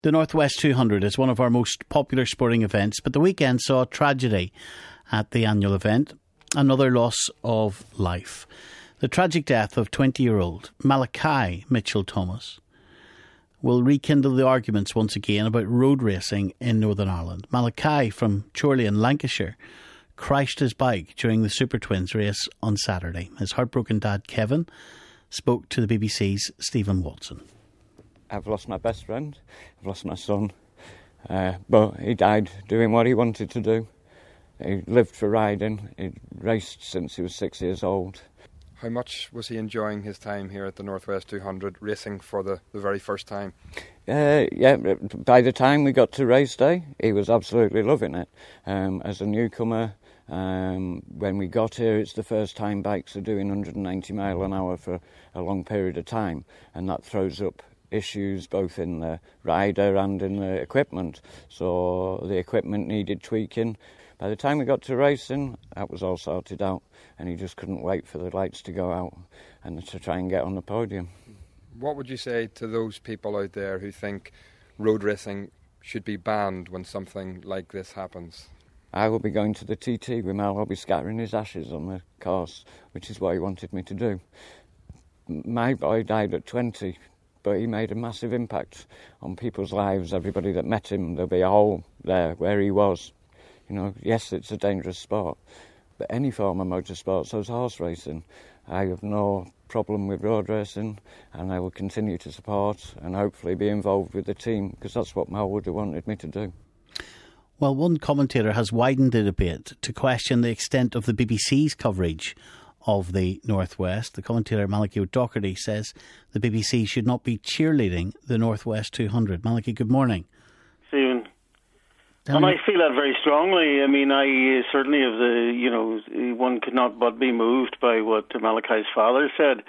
The Northwest 200 is one of our most popular sporting events, but the weekend saw tragedy at the annual event, another loss of life. The tragic death of 20-year-old Malachi Mitchell-Thomas will rekindle the arguments once again about road racing in Northern Ireland. Malachi from Chorley in Lancashire crashed his bike during the Super Twins race on Saturday. His heartbroken dad, Kevin, spoke to the BBC's Stephen Watson. I've lost my best friend, I've lost my son, but he died doing what he wanted to do. He lived for riding, he raced since he was 6 years old. How much was he enjoying his time here at the Northwest 200, racing for the very first time? By the time we got to race day, he was absolutely loving it. As a newcomer, when we got here, it's the first time bikes are doing 190 mile an hour for a long period of time, and that throws up issues both in the rider and in the equipment. So the equipment needed tweaking. By the time we got to racing, that was all sorted out, and he just couldn't wait for the lights to go out and to try and get on the podium. What would you say to those people out there who think road racing should be banned when something like this happens? I will be going to the TT with Mal. I'll be scattering his ashes on the course, which is what he wanted me to do. My boy died at 20, but he made a massive impact on people's lives. Everybody that met him, there'll be a hole there where he was. You know, yes, it's a dangerous sport, but any form of motorsport, so is horse racing. I have no problem with road racing, and I will continue to support and hopefully be involved with the team, because that's what Mal would have wanted me to do. Well, one commentator has widened the debate to question the extent of the BBC's coverage of the Northwest. The commentator Malachy O'Doherty says the BBC should not be cheerleading the Northwest 200. Malachy, good morning. Stephen. And I feel that very strongly. I mean, I certainly one could not but be moved by what Malachy's father said.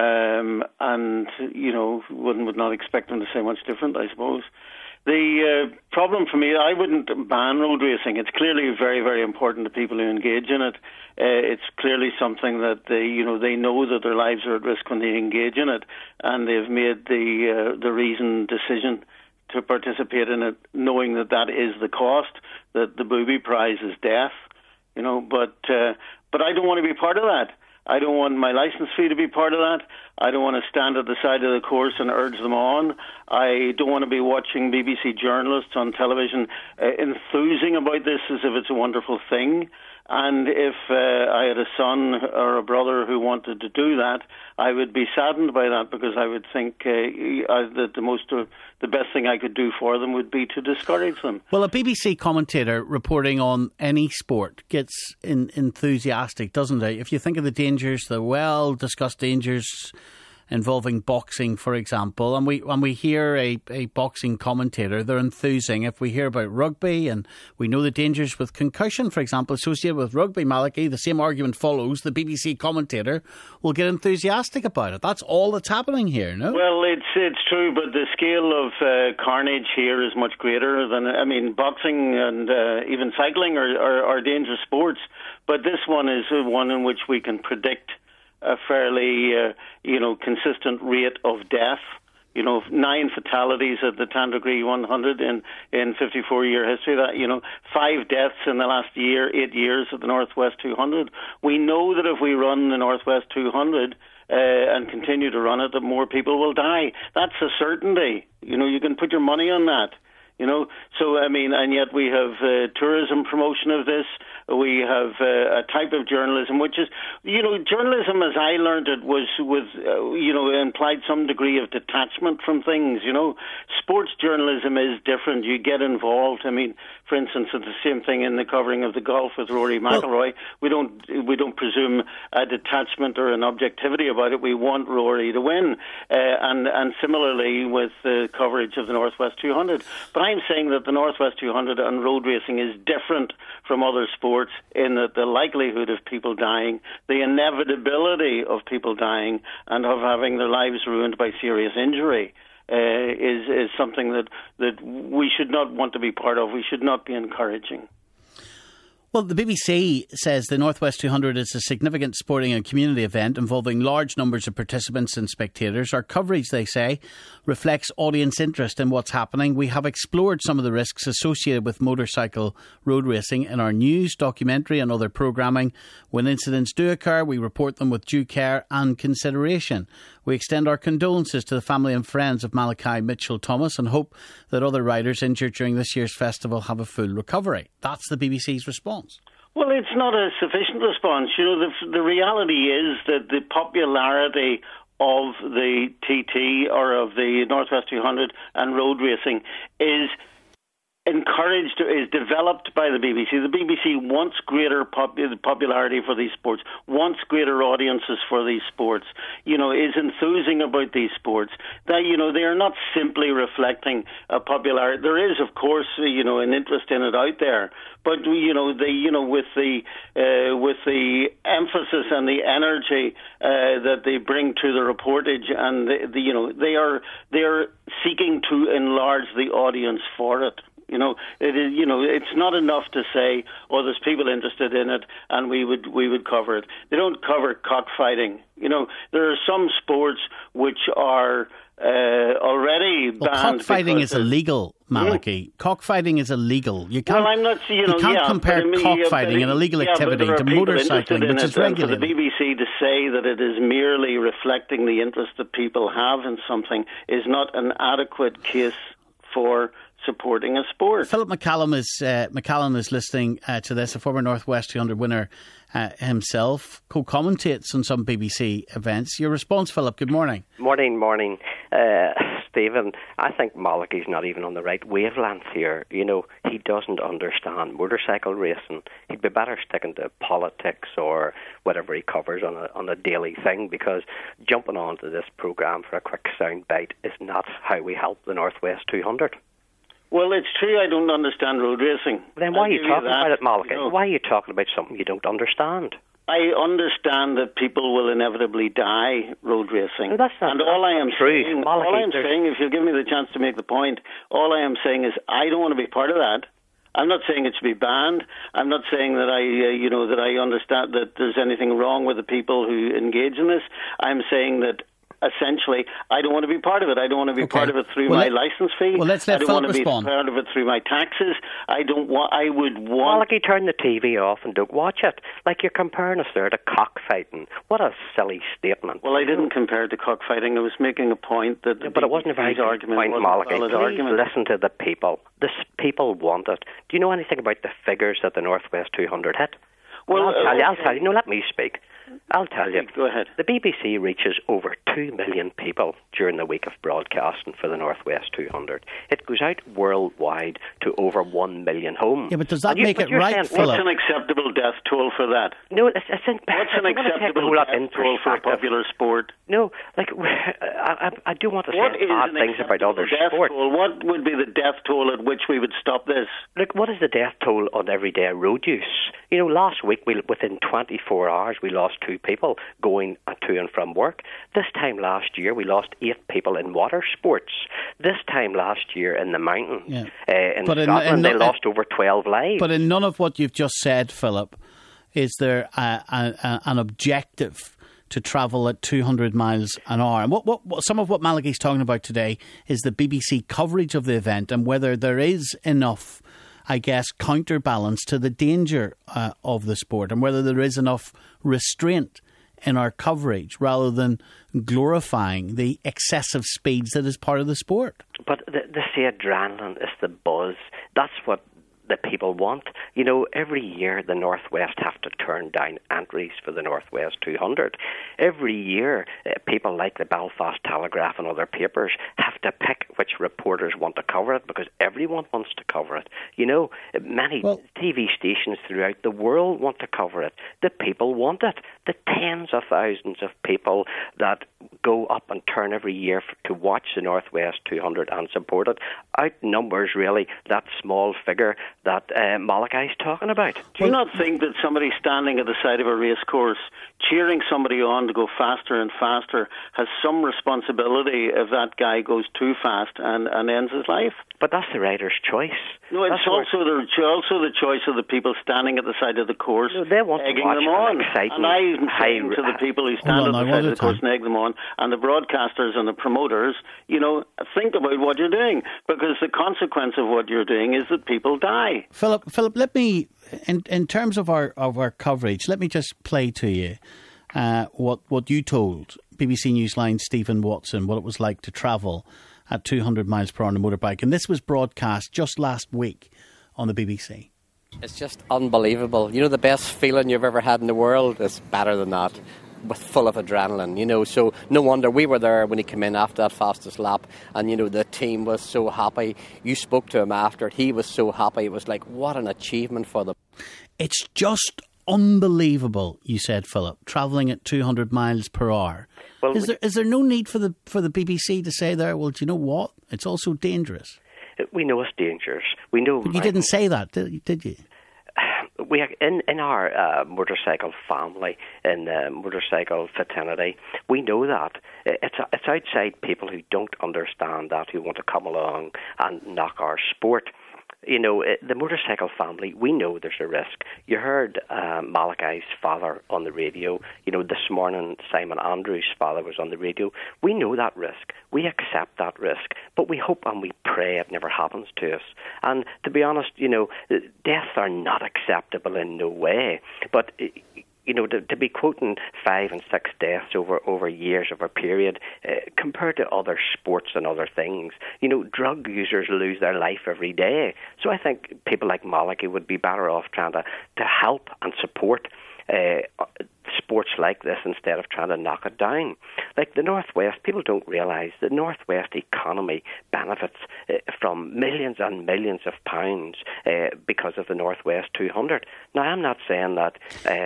One would not expect him to say much different, I suppose. The problem for me, I wouldn't ban road racing. It's clearly very, very important to people who engage in it. It's clearly something that they know that their lives are at risk when they engage in it, and they've made the reasoned decision to participate in it, knowing that is the cost, that the booby prize is death. But I don't want to be part of that. I don't want my licence fee to be part of that. I don't want to stand at the side of the course and urge them on. I don't want to be watching BBC journalists on television enthusing about this as if it's a wonderful thing. And if I had a son or a brother who wanted to do that, I would be saddened by that, because I would think that the best thing I could do for them would be to discourage them. Well, a BBC commentator reporting on any sport gets enthusiastic, doesn't it? If you think of the dangers, the well-discussed dangers involving boxing, for example, and we hear a boxing commentator, they're enthusing. If we hear about rugby, and we know the dangers with concussion, for example, associated with rugby, Malachy, the same argument follows. The BBC commentator will get enthusiastic about it. That's all that's happening here, no? Well, it's true, but the scale of carnage here is much greater than, boxing and even cycling are dangerous sports, but this one is one in which we can predict a fairly, consistent rate of death. 9 fatalities at the Tandragee 100 in 54-year history. That 5 deaths in the last 8 years at the Northwest 200. We know that if we run the Northwest 200 and continue to run it, that more people will die. That's a certainty. You can put your money on that. And yet we have tourism promotion of this. We have a type of journalism which is, journalism as I learned it was implied some degree of detachment from things. Sports journalism is different. You get involved. For instance, it's the same thing in the covering of the golf with Rory McIlroy. We don't presume a detachment or an objectivity about it. We want Rory to win, and similarly with the coverage of the Northwest 200. But I'm saying that the Northwest 200 and road racing is different from other sports in that the likelihood of people dying, the inevitability of people dying and of having their lives ruined by serious injury is something that we should not want to be part of. We should not be encouraging. Well, the BBC says the Northwest 200 is a significant sporting and community event involving large numbers of participants and spectators. Our coverage, they say, reflects audience interest in what's happening. We have explored some of the risks associated with motorcycle road racing in our news, documentary and other programming. When incidents do occur, we report them with due care and consideration. We extend our condolences to the family and friends of Malachi Mitchell-Thomas and hope that other riders injured during this year's festival have a full recovery. That's the BBC's response. Well, it's not a sufficient response. You know, the reality is that the popularity of the TT or of the Northwest 200 and road racing is encouraged, is developed by the BBC. The BBC wants greater popularity for these sports, wants greater audiences for these sports, you know, is enthusing about these sports. That, you know, they are not simply reflecting a popularity. There is, of course, you know, an interest in it out there, but you know, with the emphasis and the energy that they bring to the reportage, and you know, they are seeking to enlarge the audience for it. You know, it is. You know, it's not enough to say, "Oh, there's people interested in it, and we would cover it." They don't cover cockfighting. You know, there are some sports which are already banned. Cockfighting is illegal, Malachi. Cockfighting is illegal. You can't. Well, I'm not. You can't compare cockfighting, an illegal activity, to motorcycling, which is regulated. For the BBC to say that it is merely reflecting the interest that people have in something is not an adequate case for supporting a sport. Philip McCallum is listening to this, a former Northwest 200 winner himself, co-commentates on some BBC events. Your response, Philip, good morning. Morning. Stephen, I think Malachi's not even on the right wavelength here. You know, he doesn't understand motorcycle racing. He'd be better sticking to politics or whatever he covers on a daily thing, because jumping onto this programme for a quick sound bite is not how we help the Northwest 200. Well, it's true I don't understand road racing. Then why are you talking about it, Malachi? You know, why are you talking about something you don't understand? I understand that people will inevitably die road racing. No, that's not, and all I am true. saying, Malachi, all I'm saying, if you'll give me the chance to make the point, all I am saying is I don't want to be part of that. I'm not saying it should be banned. I'm not saying that that I understand that there's anything wrong with the people who engage in this. I'm saying that essentially, I don't want to be part of it. I don't want to be part of it through my licence fee. Well, let's let I don't Philip want to respond. be part of it through my taxes. I would want... Malachi, turn the TV off and don't watch it. Like, you're comparing us there to cockfighting. What a silly statement. Well, I didn't compare it to cockfighting. I was making a point that... But it wasn't a very good point, Malachi. Please listen to the people. The people want it. Do you know anything about the figures that the Northwest 200 hit? Well, I'll tell you. No, let me speak. I'll tell you. Go ahead. The BBC reaches over 2 million people during the week of broadcasting for the Northwest 200. It goes out worldwide to over 1 million homes. Yeah, but does that make it right, Philip? What's an acceptable death toll for that? No, it's what's an acceptable death toll for a popular sport? No, like, I do want to say bad things about other sports. What would be the death toll at which we would stop this? Look, what is the death toll on everyday road use? You know, last week, within 24 hours, we lost 2 people going to and from work. This time last year, we lost 8 people in water sports. This time last year in the mountains, in Scotland, they lost over 12 lives. But in none of what you've just said, Philip, is there an objective to travel at 200 miles an hour? And what some of what Malachi's talking about today is the BBC coverage of the event and whether there is enough, I guess, counterbalance to the danger of the sport, and whether there is enough restraint in our coverage rather than glorifying the excessive speeds that is part of the sport. But the adrenaline is the buzz. That's what the people want. You know, every year the Northwest have to turn down entries for the Northwest 200. Every year people like the Belfast Telegraph and other papers have to pick which reporters want to cover it, because everyone wants to cover it. You know, many TV stations throughout the world want to cover it. The people want it. The tens of thousands of people that go up and turn every year to watch the Northwest 200 and support it outnumbers really that small figure that Malachi's talking about. Do you not think that somebody standing at the side of a race course cheering somebody on to go faster and faster has some responsibility if that guy goes too fast and ends his life? But that's the rider's choice. No, it's also the choice of the people standing at the side of the course, they want egging to watch them on. exciting, and I'm saying to the people who stand at the side of the course and egg them on, and the broadcasters and the promoters, think about what you're doing, because the consequence of what you're doing is that people die. Philip, let me, in terms of our coverage, let me just play to you what you told BBC Newsline Stephen Watson, what it was like to travel at 200 miles per hour on a motorbike. And this was broadcast just last week on the BBC. It's just unbelievable. The best feeling you've ever had in the world is better than that, with full of adrenaline, so no wonder we were there when he came in after that fastest lap, and the team was so happy. You spoke to him after, he was so happy. It was like, what an achievement for them. It's just unbelievable, you said, Philip, travelling at 200 miles per hour. Well, is there no need for the BBC to say there, well, do you know what? It's also dangerous. We know it's dangerous. We know. But you didn't say that, did you? We in our motorcycle family, in motorcycle fraternity, we know that it's outside people who don't understand that, who want to come along and knock our sport. The motorcycle family, we know there's a risk. You heard Malachi's father on the radio. This morning Simon Andrews' father was on the radio. We know that risk. We accept that risk. But we hope and we pray it never happens to us. And to be honest, deaths are not acceptable in no way. But to be quoting 5 and 6 deaths over years of a period, compared to other sports and other things, drug users lose their life every day. So I think people like Malachi would be better off trying to help and support sports like this instead of trying to knock it down. Like the Northwest, people don't realise the Northwest economy benefits from millions and millions of pounds because of the Northwest 200. Now, I'm not saying that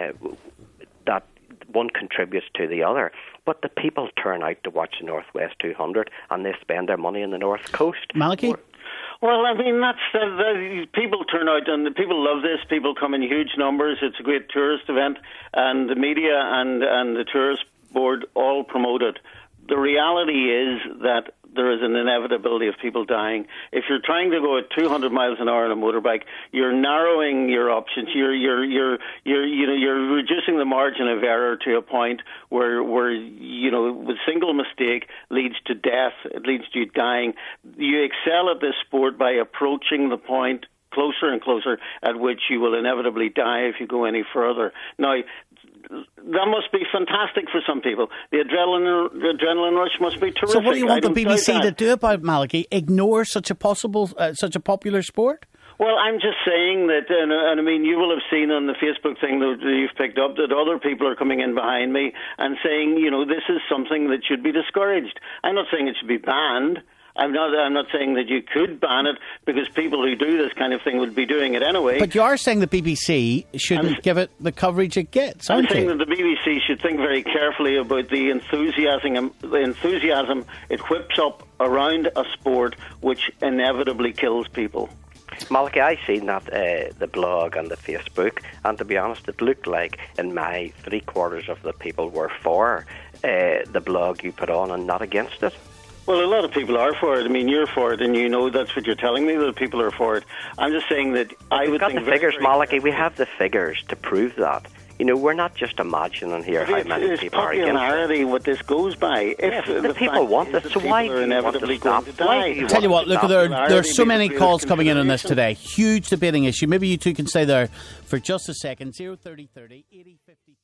that one contributes to the other, but the people turn out to watch the Northwest 200 and they spend their money in the North Coast. Malachi? Well, I mean, people turn out and the people love this. People come in huge numbers. It's a great tourist event, and the media and the tourist board all promote it. The reality is that there is an inevitability of people dying. If you're trying to go at 200 miles an hour on a motorbike, you're narrowing your options. You're reducing the margin of error to a point where with single mistake leads to death. It leads to you dying. You excel at this sport by approaching the point closer and closer at which you will inevitably die if you go any further. Now, that must be fantastic for some people. The adrenaline rush must be terrific. So what do you want the BBC to do about Malachi? Ignore such a popular sport? Well, I'm just saying that, and I mean, you will have seen on the Facebook thing that you've picked up that other people are coming in behind me and saying, this is something that should be discouraged. I'm not saying it should be banned. I'm not saying that you could ban it, because people who do this kind of thing would be doing it anyway. But you are saying the BBC shouldn't give it the coverage it gets, aren't you? I'm saying that the BBC should think very carefully about the enthusiasm it whips up around a sport which inevitably kills people. Malachi, I seen that the blog and the Facebook, and to be honest, it looked like in my 3/4 of the people were for the blog you put on and not against it. Well, a lot of people are for it. I mean, you're for it, and that's what you're telling me, that people are for it. I'm just saying that I would think... We've got the figures, Malachi. We have the figures to prove that. We're not just imagining here how many people are against it. It's popularity what this goes by. If the people want it, so why do you want to stop? Tell you what, look, there are so many calls coming in on this today. Huge debating issue. Maybe you two can stay there for just a second. 03030 8050.